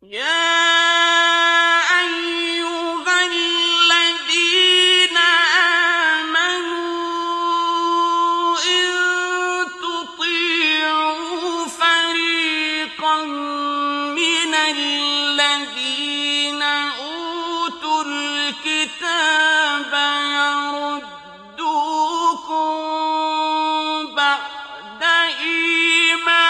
يَا أَيُّهَا الَّذِينَ آمَنُوا إِن تُطِيعُوا فَرِيقًا مِّنَ الَّذِينَ أُوتُوا الْكِتَابَ يَرُدُّوكُم بَعْدَ إِيمَانِكُمْ